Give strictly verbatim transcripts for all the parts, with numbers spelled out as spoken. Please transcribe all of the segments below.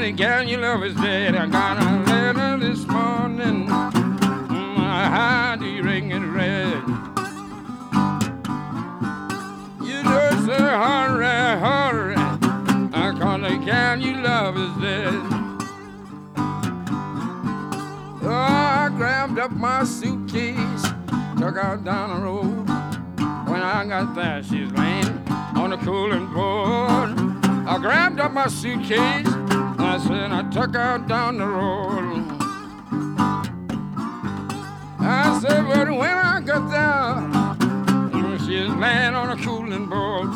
the gal you love is dead. I got a letter this morning. My hearty ringing red. You just say hurry, hurry. I call the gal you love is dead. Oh, I grabbed up my suitcase, took out down the road. When I got there, she's laying on the cooling board. I grabbed up my suitcase, I said I took her down the road. I said, but when I got there, she's laying on a cooling board.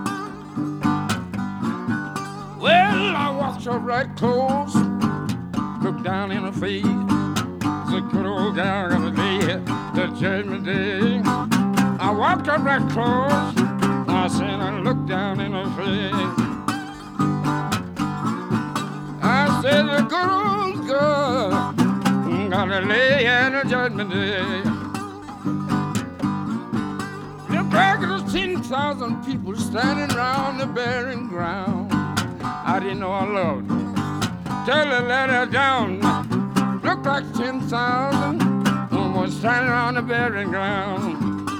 Well, I walked up right close, looked down in her face. The good old gal gonna lay the judgment day. I walked up right close, I said I looked down in her face. I said the good old girl gonna lay in the judgment day. Look back at the ten thousand people standing around the barren ground. I didn't know I loved her till I let her down. Looked like ten thousand was standing around the barren ground.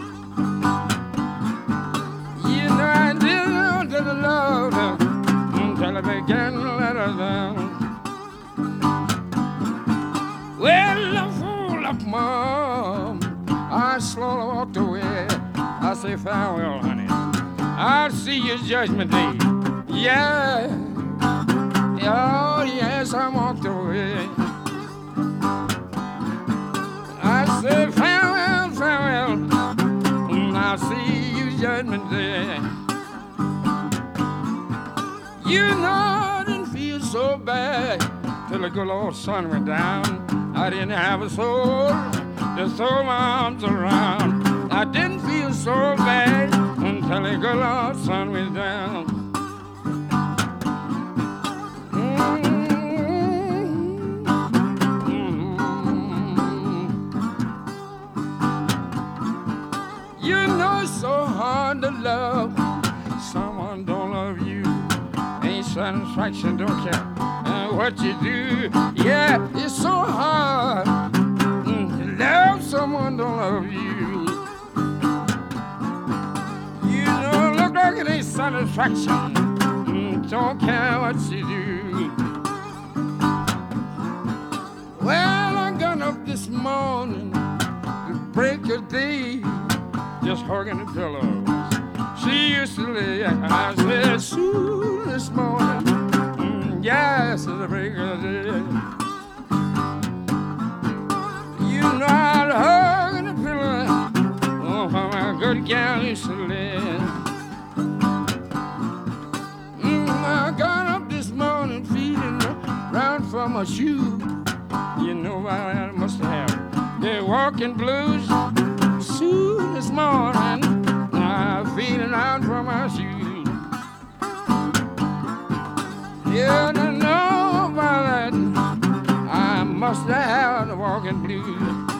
You know I didn't know that I loved her until I began to let her down. Well, I fool up, Mom. I slowly walked away. I say farewell, honey. I'll see you Judgment Day. Yeah. Oh, yes, I walked away. I said farewell, farewell. I'll see you Judgment Day. You know I didn't feel so bad till the good old sun went down. I didn't have a soul to throw my arms around. I didn't feel so bad until the good old sun went down. You know it's so hard to love someone don't love you. Ain't satisfaction, don't care uh, what you do. Yeah, it's so hard mm, to love someone don't love you. You know, look like it ain't satisfaction. Mm, don't care what you do. Well, I got up this morning to break a day, just hugging the pillows she used to lay. I said, soon this morning, mm, yes, it's a break of day. You know I'd hug the pillow, oh, how my good gal used to lay. Mm, I got up this morning feeling round for my shoe. You know I must have the walking blues. Soon this morning, I'm feeling out for my shoes. Yeah, I know about that. I must have the walking blues.